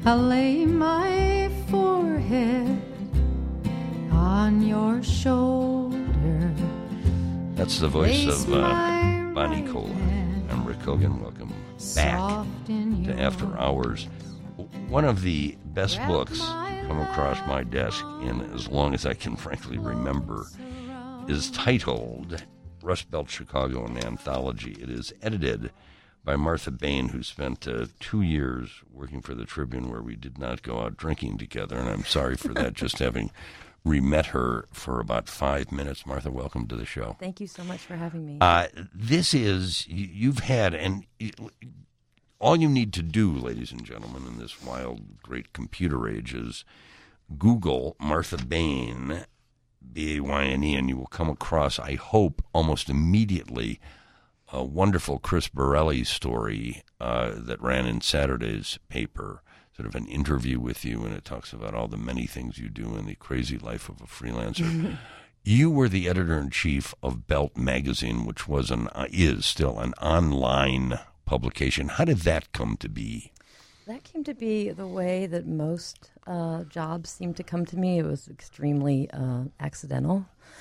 I lay my forehead on your shoulder. That's the voice Place of my Bonnie right Cola. hand I'm Rick Hogan. Welcome back soft in to your After Hours. One of the best Wrap books my come across my desk in as long as I can frankly remember is titled Rust Belt Chicago, an Anthology. It is edited by Martha Bain, who spent 2 years working for the Tribune, where we did not go out drinking together, and I'm sorry for that, just having re-met her for about 5 minutes. Martha, welcome to the show. Thank you so much for having me. This is, you've had, and all you need to do, ladies and gentlemen, in this wild, great computer age is Google Martha Bain, B-A-Y-N-E, and you will come across, I hope, almost immediately, a wonderful Chris Borelli story that ran in Saturday's paper, sort of an interview with you, and it talks about all the many things you do in the crazy life of a freelancer. You were the editor-in-chief of Belt Magazine, which was is still an online publication. How did that come to be? That came to be the way that most jobs seem to come to me. It was extremely accidental.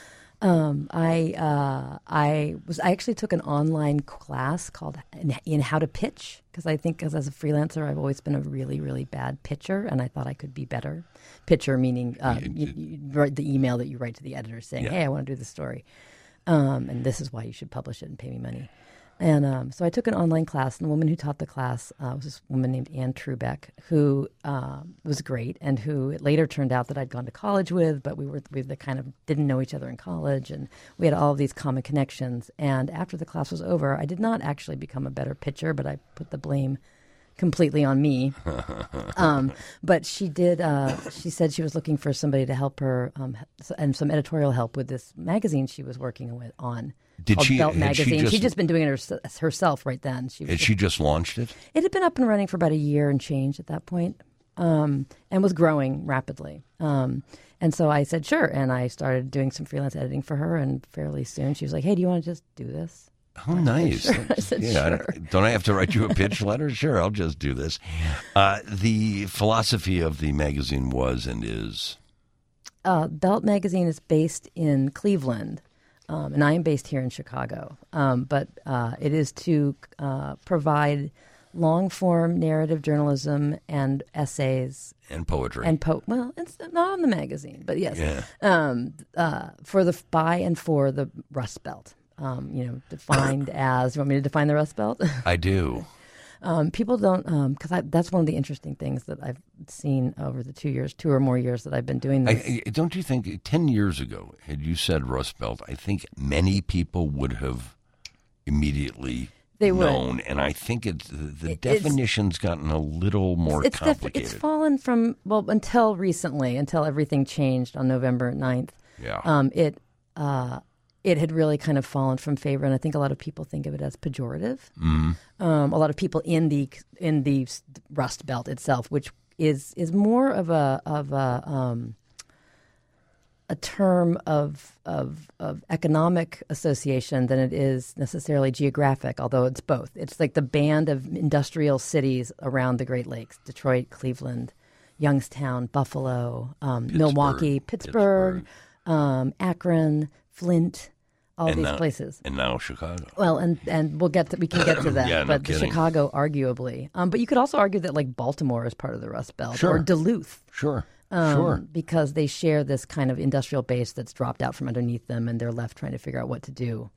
I actually took an online class called in how to pitch, because I think as a freelancer I've always been a really, really bad pitcher, and I thought I could be better. Pitcher meaning you write the email that you write to the editor saying, hey, I want to do this story, and this is why you should publish it and pay me money. And so I took an online class, and the woman who taught the class was this woman named Ann Trubeck, who was great, and who it later turned out that I'd gone to college with, but we the kind of didn't know each other in college, and we had all of these common connections. And after the class was over, I did not actually become a better pitcher, but I put the blame completely on me. But she did. She said she was looking for somebody to help her and some editorial help with this magazine she was working on. Did she? Belt Magazine. She'd just been doing it herself right then. Had she just launched it? It had been up and running for about a year and change at that point, and was growing rapidly. And so I said, sure. And I started doing some freelance editing for her, and fairly soon she was like, hey, do you want to just do this? Oh, nice. Sure. I said, sure. Don't I have to write you a pitch letter? Sure, I'll just do this. The philosophy of the magazine was and is? Belt Magazine is based in Cleveland. And I am based here in Chicago, but it is to provide long-form narrative journalism and essays and poetry well, it's not on the magazine, but yes, for the Rust Belt. Defined as. You want me to define the Rust Belt? I do. People don't, because that's one of the interesting things that I've seen over the 2 or more years that I've been doing this. Don't you think 10 years ago, had you said Rust Belt, I think many people would have immediately known. And I think the definition's gotten a little more complicated. It's fallen from, until recently, until everything changed on November 9th. Yeah. It had really kind of fallen from favor, and I think a lot of people think of it as pejorative. Mm-hmm. A lot of people in the Rust Belt itself, which is more of a term of economic association than it is necessarily geographic. Although it's both. It's like the band of industrial cities around the Great Lakes: Detroit, Cleveland, Youngstown, Buffalo, Milwaukee, Pittsburgh. Akron, Flint. These places, and now Chicago. Well, and we can get to that. But Chicago, arguably, but you could also argue that like Baltimore is part of the Rust Belt, or Duluth, sure, because they share this kind of industrial base that's dropped out from underneath them, and they're left trying to figure out what to do.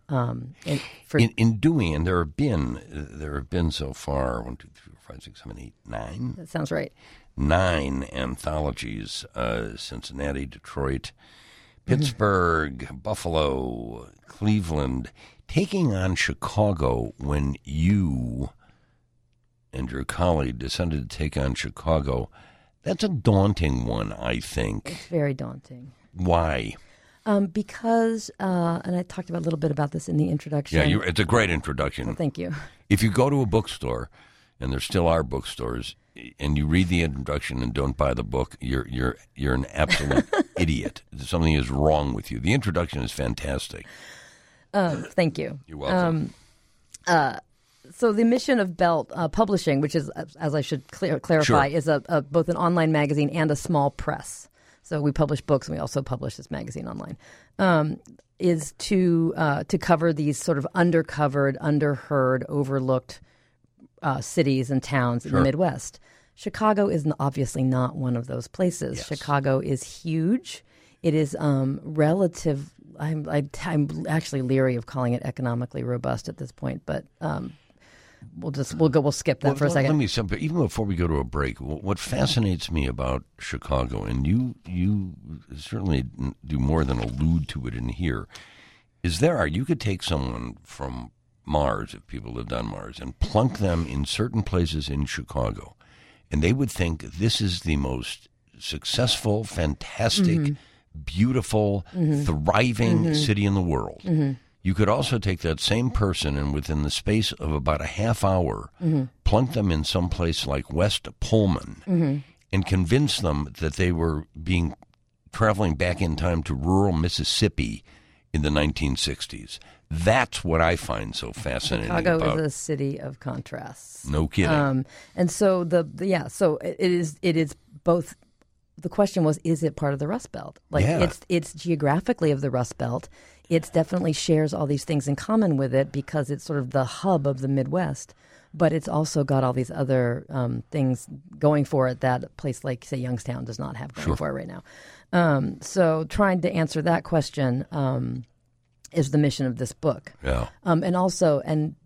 In doing, and there have been so far 1, 2, 3, 4, 5, 6, 7, 8, 9. That sounds right. 9 anthologies: Cincinnati, Detroit, Pittsburgh, Buffalo, Cleveland, taking on Chicago. When you and your colleague decided to take on Chicago, that's a daunting one, I think. It's very daunting. Why? Because, and I talked a little bit about this in the introduction. Yeah, it's a great introduction. Well, thank you. If you go to a bookstore, and there still are bookstores, and you read the introduction and don't buy the book, you're an absolute idiot. Something is wrong with you. The introduction is fantastic. Thank you. You're welcome. So the mission of Belt Publishing, which is, as I should clarify, Sure. is both an online magazine and a small press. So we publish books, and we also publish this magazine online. Is to cover these sort of undercovered, underheard, overlooked cities and towns in the Midwest. Chicago is obviously not one of those places. Yes. Chicago is huge. It is relative. I'm actually leery of calling it economically robust at this point, but we'll skip that for a second. Let me say, even before we go to a break, what fascinates me about Chicago, and you certainly do more than allude to it in here, is you could take someone from Mars, if people lived on Mars, and plunk them in certain places in Chicago, and they would think this is the most successful, fantastic, beautiful, thriving city in the world. You could also take that same person and within the space of about a half hour, plunk them in some place like West Pullman and convince them that they were traveling back in time to rural Mississippi in the 1960s. That's what I find so fascinating Chicago about is a city of contrasts. No kidding. And so so it is both. The question was, is it part of the Rust Belt? It's geographically of the Rust Belt. It definitely shares all these things in common with it because it's sort of the hub of the Midwest. But it's also got all these other things going for it that a place like, say, Youngstown does not have going for it right now. So trying to answer that question is the mission of this book. Yeah. And also,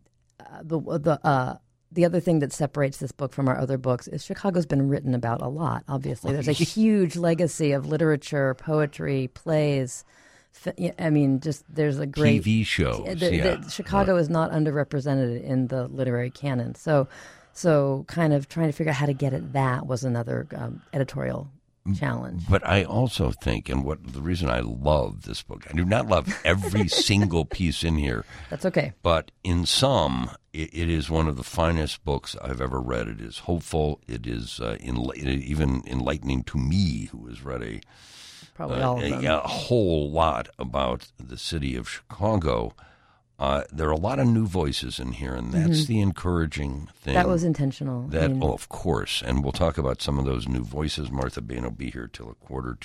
the other thing that separates this book from our other books is Chicago's been written about a lot, obviously. There's a huge legacy of literature, poetry, plays. I mean, there's a great TV shows. Chicago is not underrepresented in the literary canon. So kind of trying to figure out how to get at that was another editorial challenge. But I also think, and the reason I love this book, I do not love every single piece in here. That's okay. But in some, it is one of the finest books I've ever read. It is hopeful. It is even enlightening to me, who has read probably all of them. A whole lot about the city of Chicago. There are a lot of new voices in here, and that's the encouraging thing. That was intentional. Of course. And we'll talk about some of those new voices. Martha Bain will be here till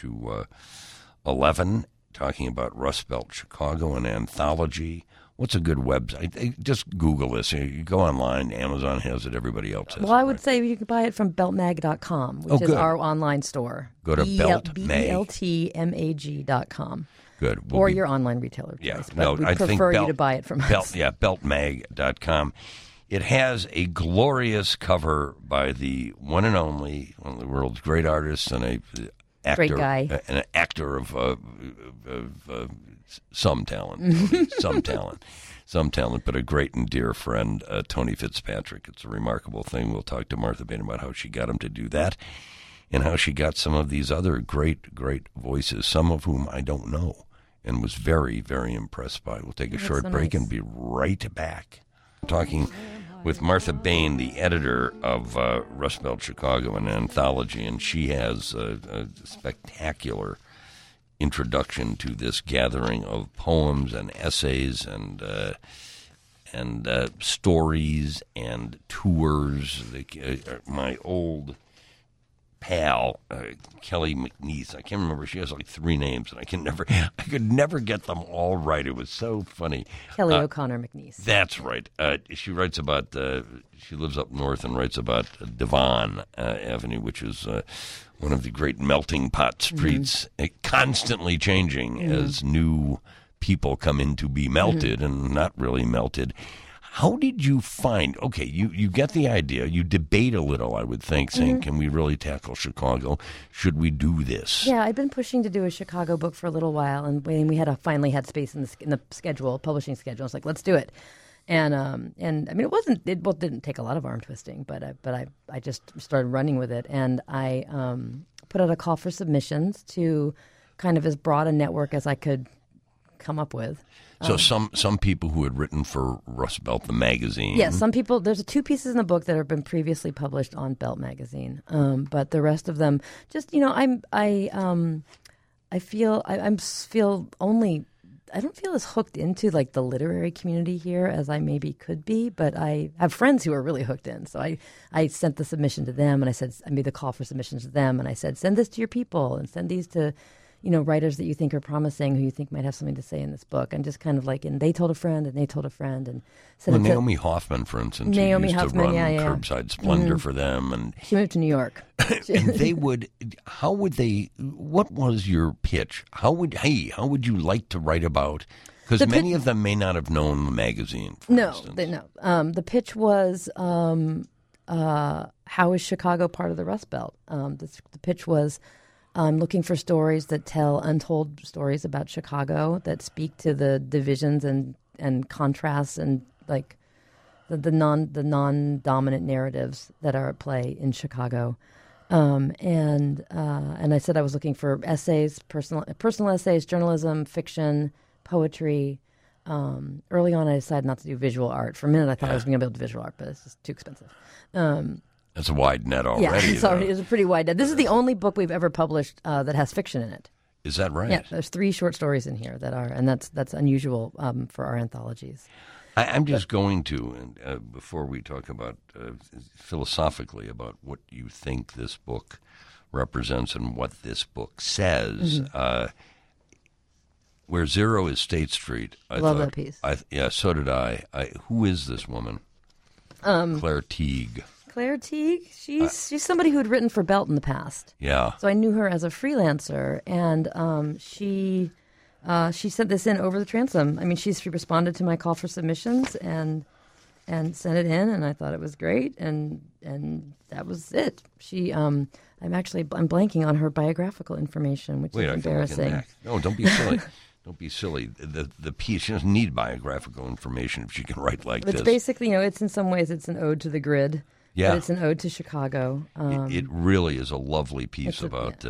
11:15, talking about Rust Belt Chicago, an anthology. What's a good website? Just Google this. You go online. Amazon has it. Everybody else has it. Well, I would say you can buy it from beltmag.com, which is our online store. Go to beltmag. beltmag.com. Good. Or your online retailer choice. But we prefer you to buy it from us. beltmag.com. It has a glorious cover by the one and only, one of the world's great artists and great guy. An actor of some talent. Some talent, but a great and dear friend, Tony Fitzpatrick. It's a remarkable thing. We'll talk to Martha Bain about how she got him to do that and how she got some of these other great, great voices, some of whom I don't know, and was very, very impressed by. We'll take a short break and be right back. Talking with Martha Bain, the editor of Rust Belt Chicago, an anthology, and she has a spectacular introduction to this gathering of poems and essays and stories and tours. My old pal, Kelly McNeese. I can't remember. She has like 3 names, and I could never get them all right. It was so funny. Kelly O'Connor McNeese. That's right. She writes about. She lives up north and writes about Devon Avenue, which is one of the great melting pot streets, constantly changing as new people come in to be melted and not really melted. How did you find, okay, you get the idea, you debate a little, I would think, saying, can we really tackle Chicago? Should we do this? Yeah, I've been pushing to do a Chicago book for a little while, and we finally had space in the schedule, publishing schedule. I was like, let's do it. And I mean, it didn't take a lot of arm twisting, but I just started running with it, and I put out a call for submissions to kind of as broad a network as I could come up with. So some people who had written for Rust Belt, the magazine. Yes, some people. There's 2 pieces in the book that have been previously published on Belt magazine, but the rest of them, just I feel only. don't feel as hooked into like the literary community here as I maybe could be, but I have friends who are really hooked in. So I sent the submission to them, and I made the call for submissions to them, and I said, send this to your people and send these to, writers that you think are promising, who you think might have something to say in this book. And just kind of like, and they told a friend, and they told a friend, and well, Naomi Hoffman, for instance, Naomi used Hoffman, to run Curbside Splendor for them, and she moved to New York. and they would. How would they? What was your pitch? How would you like to write about? Because many of them may not have known the magazine. For instance. The pitch was, how is Chicago part of the Rust Belt? The pitch was, I'm looking for stories that tell untold stories about Chicago that speak to the divisions and contrasts and like the non-dominant narratives that are at play in Chicago. And I said I was looking for essays, personal essays, journalism, fiction, poetry. Early on, I decided not to do visual art. For a minute, I thought I was going to be able to do visual art, but it's just too expensive. That's a wide net already. Yeah, it's a pretty wide net. This is the only book we've ever published that has fiction in it. Is that right? Yeah, there's 3 short stories in here and that's unusual for our anthologies. I'm just going to, before we talk about philosophically about what you think this book represents and what this book says. Where Zero is State Street. I love thought, that piece. Yeah, so did I. Who is this woman? Claire Teague. Claire Teague. She's somebody who had written for Belt in the past. Yeah. So I knew her as a freelancer, and she sent this in over the transom. I mean, she responded to my call for submissions and sent it in, and I thought it was great, and that was it. I'm blanking on her biographical information, which is embarrassing. No, don't be silly. Don't be silly. The piece, she doesn't need biographical information if she can write like this. It's basically, it's in some ways it's an ode to the grid. Yeah. But it's an ode to Chicago. It really is a lovely piece about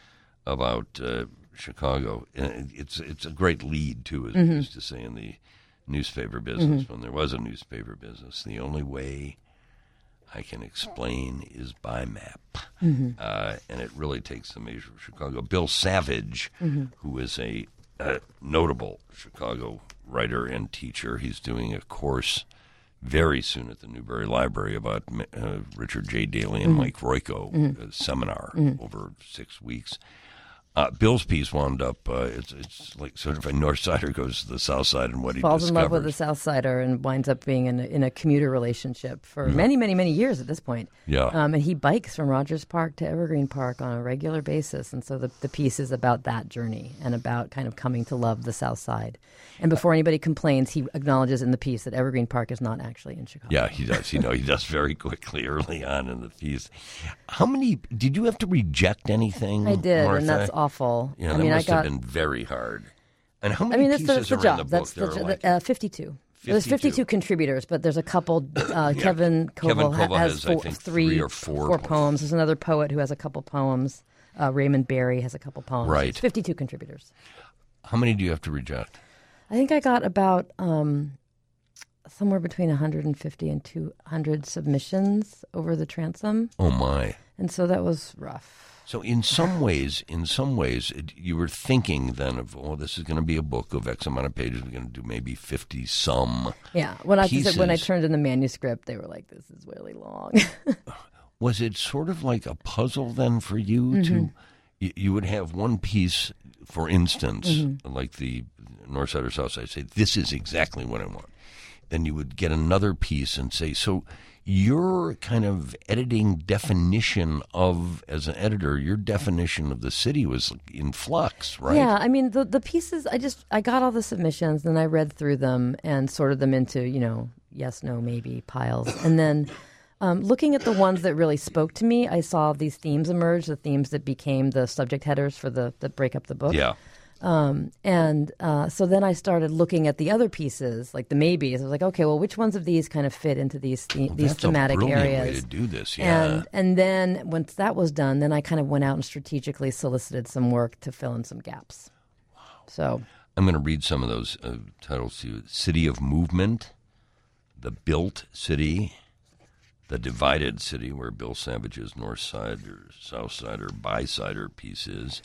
Chicago. It's a great lead, too, as we used to say in the newspaper business, when there was a newspaper business. The only way I can explain is by map. And it really takes the measure of Chicago. Bill Savage, who is a notable Chicago writer and teacher, he's doing a course very soon at the Newberry Library about Richard J. Daley and Mike Royko, a seminar over 6 weeks. Bill's piece wound up, it's like sort of a North Sider goes to the South Side and what he falls discovers. in love with the South Sider and winds up being in a commuter relationship for many, many, many years at this point. Yeah. And he bikes from Rogers Park to Evergreen Park on a regular basis. And so the piece is about that journey and about kind of coming to love the South Side. And before anybody complains, he acknowledges in the piece that Evergreen Park is not actually in Chicago. Yeah, he does. He does very quickly early on in the piece. How many, did you have to reject anything, I did, Martha? and that's awful. Yeah, that must have been very hard. And how many pieces that's the are job. in the book? That's 52. There's 52 contributors, but there's a couple. Kevin Koval has I think, 3 or 4 poems. There's another poet who has a couple poems. Raymond Barry has a couple poems. Right. It's 52 contributors. How many do you have to reject? I think I got about somewhere between 150 and 200 submissions over the transom. Oh, my. And so that was rough. So in some ways, you were thinking then of, this is going to be a book of X amount of pages. We're going to do maybe 50-some Yeah. When I pieces. turned in the manuscript, they were like, this is really long. Was it sort of like a puzzle then for you to, you would have one piece, for instance, like the North Side or South Side, say, this is exactly what I want. Then you would get another piece and say, so your kind of editing definition of, as an editor, your definition of the city was in flux, right? Yeah, I mean, the pieces, I got all the submissions, then I read through them and sorted them into, yes, no, maybe piles. And then looking at the ones that really spoke to me, I saw these themes emerge, the themes that became the subject headers for that break up the book. Yeah. So then I started looking at the other pieces, like the maybes. I was like, okay, well, which ones of these kind of fit into these thematic that's a areas? Way to do this, yeah. And then once that was done, then I kind of went out and strategically solicited some work to fill in some gaps. Wow. So I'm going to read some of those titles to you: "City of Movement," "The Built City," "The Divided City," where Bill Savage's North Side or South Side or Bi-Sider piece is.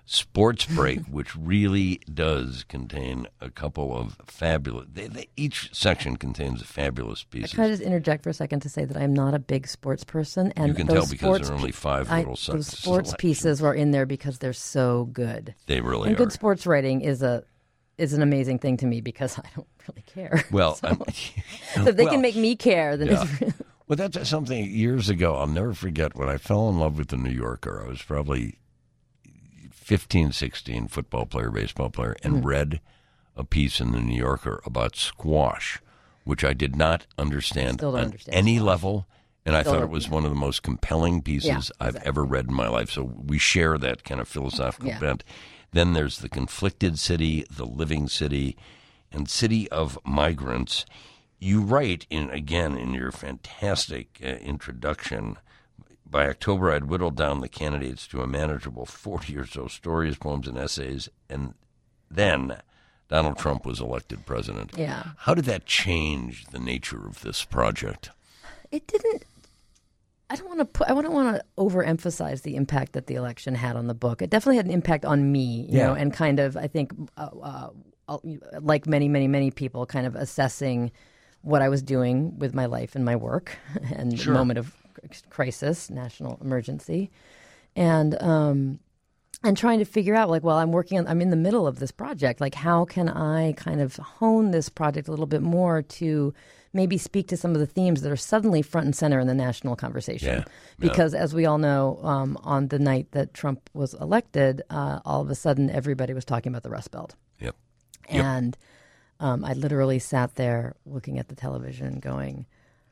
Sports Break, which really does contain a couple of fabulous. Each section contains fabulous pieces. Can I just interject for a second to say that I'm not a big sports person, and you can tell because there are only five little those sports pieces are in there because they're so good. They really and are. Good sports writing is an amazing thing to me because I don't really care. Well, so if they can make me care, then it's really... Well, that's something years ago. I'll never forget when I fell in love with the New Yorker. I was probably 15, 16, football player, baseball player, and read a piece in the New Yorker about squash, which I did not understand on any level, and I thought it was one of the most compelling pieces I've ever read in my life. So we share that kind of philosophical bent. Then there's the conflicted city, the living city, and city of migrants. You write, in your fantastic introduction, by October, I'd whittled down the candidates to a manageable 40 or so stories, poems, and essays, and then Donald Trump was elected president. Yeah. How did that change the nature of this project? It didn't. I don't want to overemphasize the impact that the election had on the book. It definitely had an impact on me, you know, and kind of, I think, like many, many, many people, kind of assessing what I was doing with my life and my work and the moment of crisis, national emergency, and trying to figure out, like, well, I'm in the middle of this project. Like, how can I kind of hone this project a little bit more to maybe speak to some of the themes that are suddenly front and center in the national conversation? Because as we all know, on the night that Trump was elected, all of a sudden everybody was talking about the Rust Belt. And I literally sat there looking at the television going...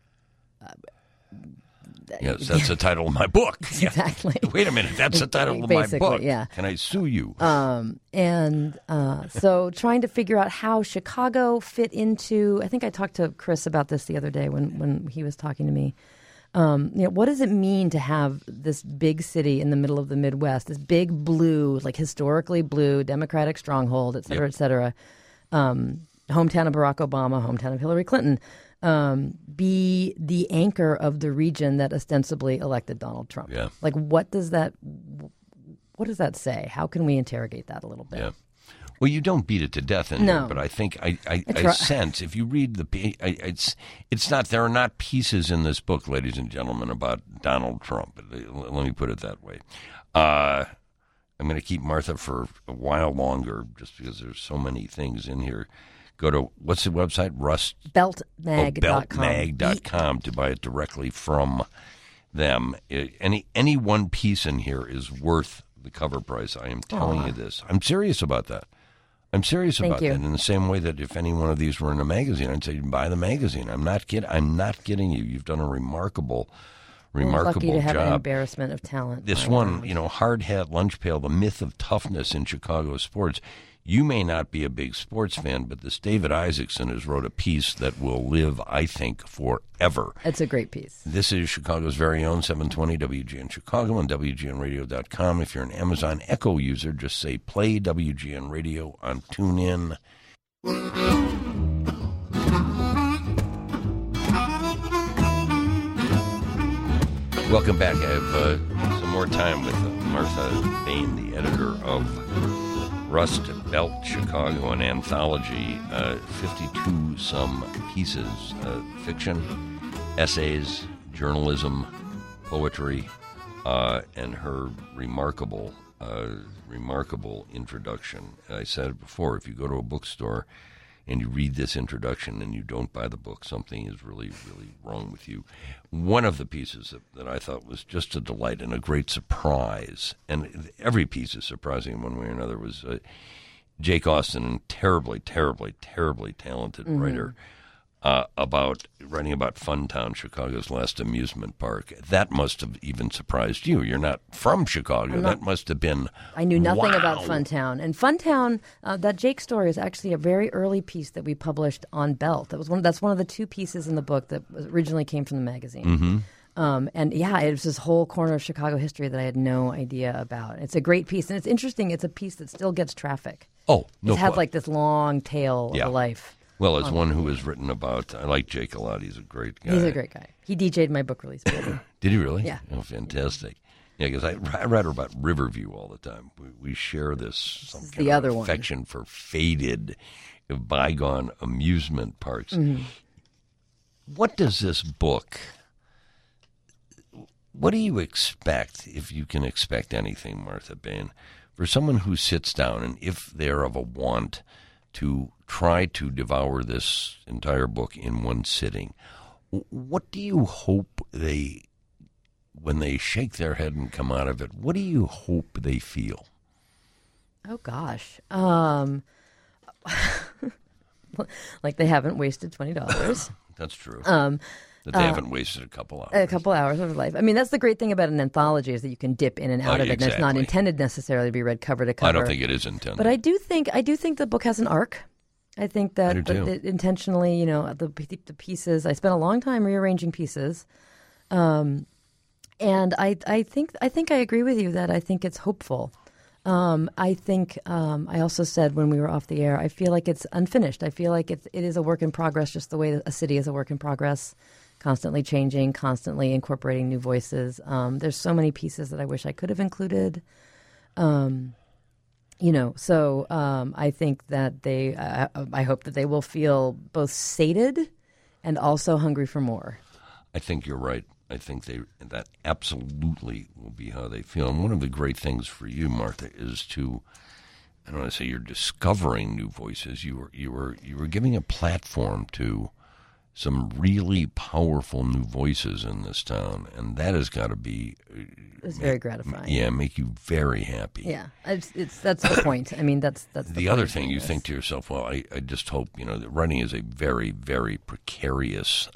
Yes, that's the title of my book. Exactly. Wait a minute, that's the title of my book. Yeah. Can I sue you? So trying to figure out how Chicago fit into, I think I talked to Chris about this the other day when he was talking to me. What does it mean to have this big city in the middle of the Midwest, this big blue, like historically blue, Democratic stronghold, et cetera, et cetera, hometown of Barack Obama, hometown of Hillary Clinton, be the anchor of the region that ostensibly elected Donald Trump. Yeah. Like, what does that say? How can we interrogate that a little bit? Yeah. Well, you don't beat it to death in here, but I think I sense if you read it's not, there are not pieces in this book, ladies and gentlemen, about Donald Trump. Let me put it that way. I'm going to keep Martha for a while longer just because there's so many things in here. Go to, what's the website? Beltmag.com to buy it directly from them. Any one piece in here is worth the cover price. I am telling you this. I'm serious about that. I'm serious about that. In the same way that if any one of these were in a magazine, I'd say buy the magazine. I'm not kidding you. You've done a remarkable lucky to have job. An embarrassment of talent. This one, Hard Hat Lunch Pail, the myth of toughness in Chicago sports. You may not be a big sports fan, but this David Isaacson has wrote a piece that will live, I think, forever. It's a great piece. This is Chicago's very own 720 WGN Chicago and WGNradio.com. If you're an Amazon Echo user, just say play WGN Radio on TuneIn. Welcome back. I have some more time with Martha Bain, the editor of Rust Belt Chicago, an anthology, 52-some pieces, fiction, essays, journalism, poetry, and her remarkable introduction. I said it before, if you go to a bookstore and you read this introduction and you don't buy the book, something is really, really wrong with you. One of the pieces that I thought was just a delight and a great surprise, and every piece is surprising in one way or another, was Jake Austin, a terribly, terribly, terribly talented writer, writing about Funtown, Chicago's last amusement park. That must have even surprised you. You're not from Chicago. That must have been... I knew nothing about Funtown. And Funtown, that Jake story is actually a very early piece that we published on Belt. That's one of the two pieces in the book that originally came from the magazine. And it was this whole corner of Chicago history that I had no idea about. It's a great piece. And it's interesting. It's a piece that still gets traffic. Oh, no. It has like this long tail of a life. Well, as one who has written about, I like Jake a lot. He's a great guy. He's a great guy. He DJ'd my book release party. Did he really? Yeah. Oh, fantastic. Yeah, because I read about Riverview all the time. We share some kind the of other one. affection for faded, bygone amusement parks. Mm-hmm. What does this book? What do you expect, if you can expect anything, Martha Bain, for someone who sits down and if they're of a want to try to devour this entire book in one sitting? What do you hope when they shake their head and come out of it, what do you hope they feel? Oh, gosh. Like they haven't wasted $20. That's true. That they haven't wasted a couple hours. A couple hours of life. I mean, that's the great thing about an anthology is that you can dip in and out of it, and it's not intended necessarily to be read cover to cover. I don't think it is intended. But I do think the book has an arc. I think that it intentionally, the pieces. I spent a long time rearranging pieces, and I think I agree with you that I think it's hopeful. I think I also said when we were off the air, I feel like it's unfinished. I feel like it is a work in progress, just the way that a city is a work in progress, constantly changing, constantly incorporating new voices. There's so many pieces that I wish I could have included. So I think that I hope that they will feel both sated and also hungry for more. I think you're right. I think that absolutely will be how they feel. And one of the great things for you, Martha, is to, I don't want to say you're discovering new voices. You were giving a platform to some really powerful new voices in this town, and that has got to be. It's very gratifying. Yeah, make you very happy. Yeah, that's the point. I mean, that's the other thing. You think to yourself, well, I just hope that writing is a very, very precarious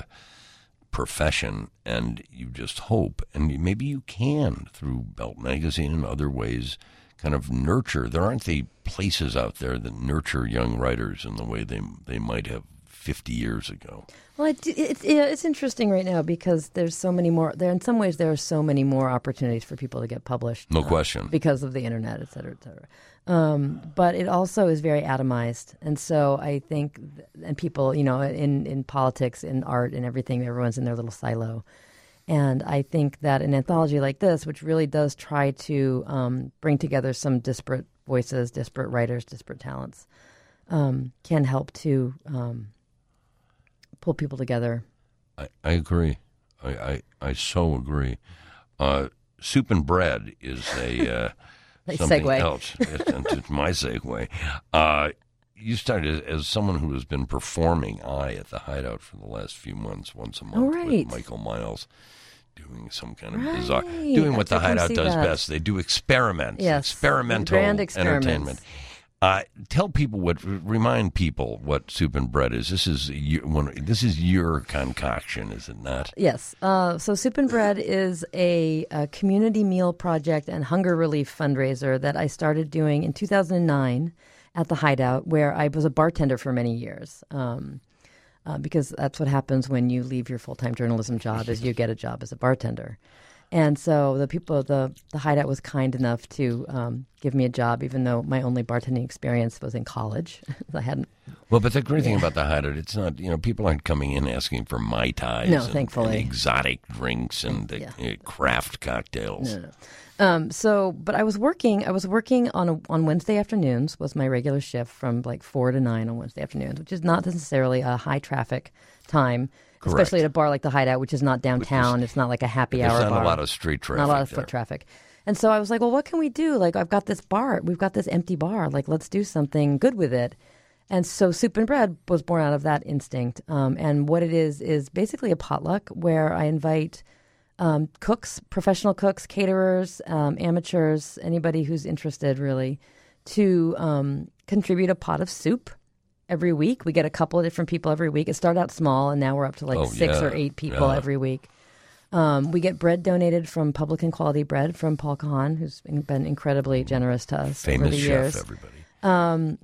profession, and you just hope, and maybe you can, through Belt Magazine and other ways, kind of nurture. There aren't the places out there that nurture young writers in the way they might have 50 years ago. Well, it's interesting right now because there's so many more. In some ways, there are so many more opportunities for people to get published. No question. Because of the internet, et cetera, et cetera. But it also is very atomized. And so I think, and people, in politics, in art, and everything, everyone's in their little silo. And I think that an anthology like this, which really does try to bring together some disparate voices, disparate writers, disparate talents, can help to pull people together. I agree. I so agree. Soup and Bread is a something segue. Else. It's my segue. You started as someone who has been performing at the Hideout for the last few months, once a month with Michael Miles, doing some kind of bizarre, doing what the Hideout does best. They do experiments, experimental entertainment. Tell people remind people what Soup and Bread is. This is your concoction, is it not? Yes. So Soup and Bread is a community meal project and hunger relief fundraiser that I started doing in 2009 at the Hideout, where I was a bartender for many years. Because that's what happens when you leave your full-time journalism job, is you get a job as a bartender. And so the people, the Hideout was kind enough to give me a job, even though my only bartending experience was in college. I hadn't. Well, but the great thing about the Hideout, it's not, people aren't coming in asking for Mai Tais thankfully. And exotic drinks and craft cocktails. No. But I was working on Wednesday afternoons, was my regular shift from like 4 to 9 on Wednesday afternoons, which is not necessarily a high traffic time. Correct. Especially at a bar like the Hideout, which is not downtown. It's not like a happy hour bar. There's not a lot of street traffic. Not a lot of foot traffic. And so I was like, well, what can we do? Like, I've got this bar. We've got this empty bar. Like, let's do something good with it. And so Soup and Bread was born out of that instinct. And what it is basically a potluck where I invite cooks, professional cooks, caterers, amateurs, anybody who's interested, really, to contribute a pot of soup. Every week. We get a couple of different people every week. It started out small, and now we're up to like 6 or 8 people every week. We get bread donated from Publican Quality Bread from Paul Kahan, who's been incredibly generous to us over the years. Famous chef, everybody.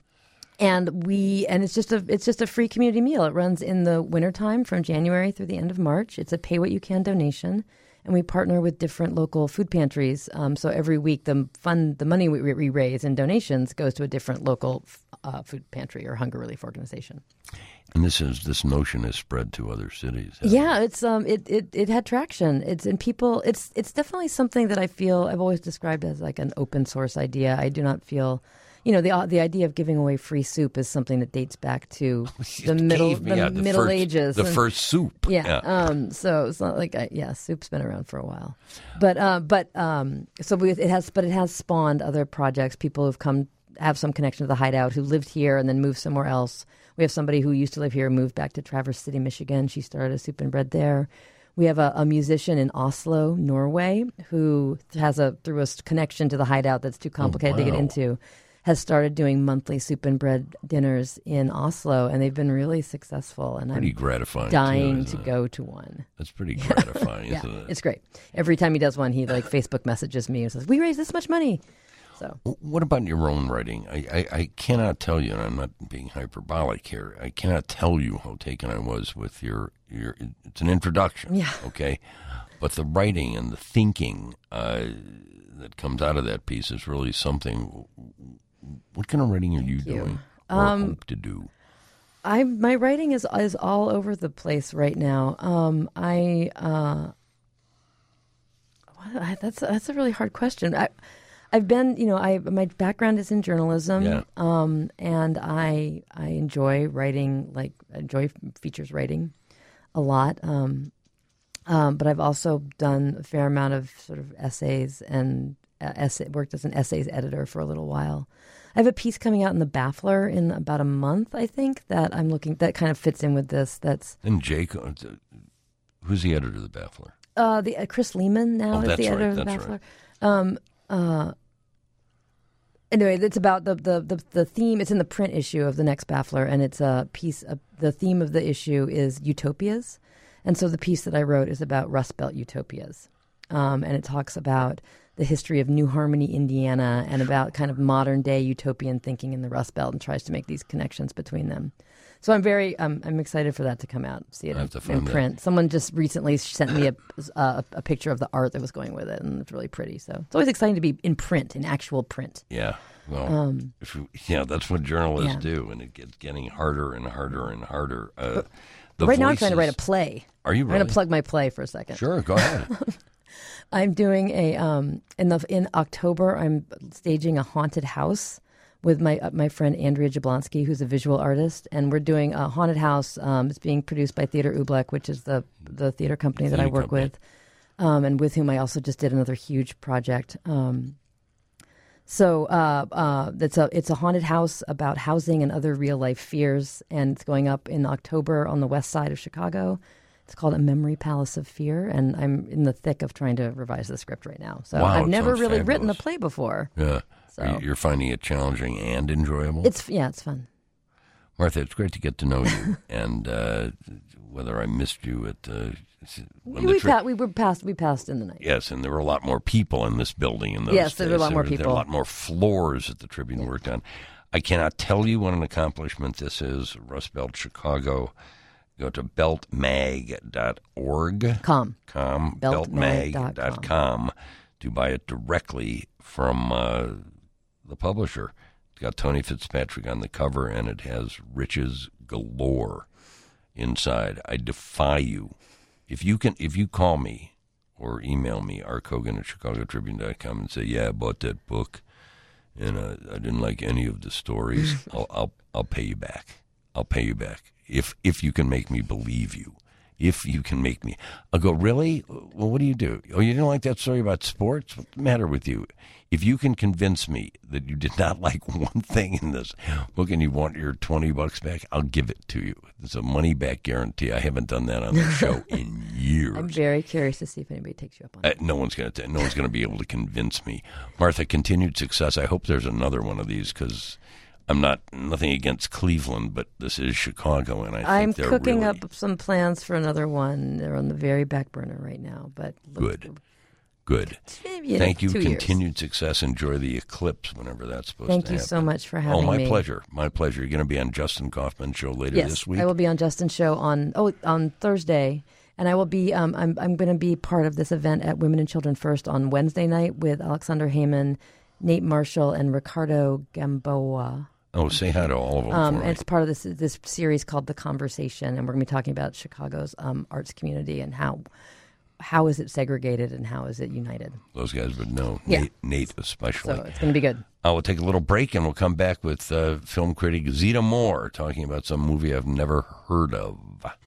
And it's just a free community meal. It runs in the wintertime from January through the end of March. It's a pay what you can donation, and we partner with different local food pantries. So every week, the money we raise in donations goes to a different local food pantry or hunger relief organization. And this notion is spread to other cities. Yeah, it's it had traction. It's definitely something that I feel I've always described as like an open source idea. I do not feel, the idea of giving away free soup is something that dates back to the Middle Ages. The first soup. Yeah. So it's not like soup's been around for a while, but it has spawned other projects. People who've have some connection to the Hideout who lived here and then moved somewhere else. We have somebody who used to live here, moved back to Traverse City, Michigan. She started a soup and bread there. We have a musician in Oslo, Norway, who has through a connection to the Hideout that's too complicated to get into, has started doing monthly soup and bread dinners in Oslo, and they've been really successful. And pretty I'm gratifying. Dying to go to one. That's pretty gratifying, isn't it? It's great. Every time he does one, he Facebook messages me and says, "We raised this much money." So, what about your own writing? I cannot tell you, and I'm not being hyperbolic here, I cannot tell you how taken I was with your it's an introduction, okay? But the writing and the thinking that comes out of that piece is really something. What kind of writing are you doing or hope to do? My writing is all over the place right now. That's a really hard question. I've been, my background is in journalism, and I enjoy writing, enjoy features writing a lot. But I've also done a fair amount of sort of essays and worked as an essays editor for a little while. I have a piece coming out in the Baffler in about a month, I think, that that kind of fits in with this. And Jake, who's the editor of the Baffler? Chris Lehman now is the editor of the Baffler. Right. Anyway, it's about the theme. It's in the print issue of the next Baffler, and it's a piece. The theme of the issue is utopias, and so the piece that I wrote is about Rust Belt utopias, and it talks about the history of New Harmony, Indiana, and about kind of modern day utopian thinking in the Rust Belt, and tries to make these connections between them. So I'm excited for that to come out. See it in print. Someone just recently sent me a picture of the art that was going with it, and it's really pretty. So it's always exciting to be in print, in actual print. Yeah, well, that's what journalists do, and it gets getting harder and harder and harder. Right now, I'm trying to write a play. Are you? I'm going to plug my play for a second. Sure, go ahead. I'm doing in October. I'm staging a haunted house with my friend Andrea Jablonski, who's a visual artist, and we're doing a haunted house. It's being produced by Theater Oobleck, which is the theater company that I work with, and with whom I also just did another huge project. So it's a haunted house about housing and other real life fears, and it's going up in October on the west side of Chicago. It's called A Memory Palace of Fear, and I'm in the thick of trying to revise the script right now. So I've never really written a play before. Yeah. So you're finding it challenging and enjoyable? It's fun. Martha, it's great to get to know you, and whether I missed you at we passed in the night. Yes, and there were a lot more people in this building in those days. There were a lot more people. There were a lot more floors that the Tribune worked on. I cannot tell you what an accomplishment this is. Rust Belt, Chicago. Go to beltmag.org. Beltmag.com to buy it directly from the publisher. It's got Tony Fitzpatrick on the cover, and it has riches galore inside. I defy you. If you call me or email me, rkogan@chicagotribune.com, and say, I bought that book, and I didn't like any of the stories, I'll pay you back. I'll pay you back. If you can make me believe you. If you can make me. I'll go, really? Well, what do you do? Oh, you didn't like that story about sports? What's the matter with you? If you can convince me that you did not like one thing in this book and you want your $20 back, I'll give it to you. It's a money-back guarantee. I haven't done that on the show in years. I'm very curious to see if anybody takes you up on it. No one's going to be able to convince me. Martha, continued success. I hope there's another one of these, because I'm nothing against Cleveland, but this is Chicago, and I'm cooking up some plans for another one. They're on the very back burner right now, but good. Maybe Thank you. 2 Continued success. Enjoy the eclipse whenever that's supposed to happen. Thank you so much for having me. Oh, my pleasure. My pleasure. You're going to be on Justin Kaufman's show later this week. I will be on Justin's show on Thursday, And I will be. I'm going to be part of this event at Women and Children First on Wednesday night with Alexander Heyman, Nate Marshall, and Ricardo Gamboa. Oh, say hi to all of them. And it's part of this series called The Conversation, and we're going to be talking about Chicago's arts community and how is it segregated and how is it united. Those guys would know. Yeah. Nate especially. So it's going to be good. We'll take a little break, and we'll come back with film critic Zita Moore talking about some movie I've never heard of.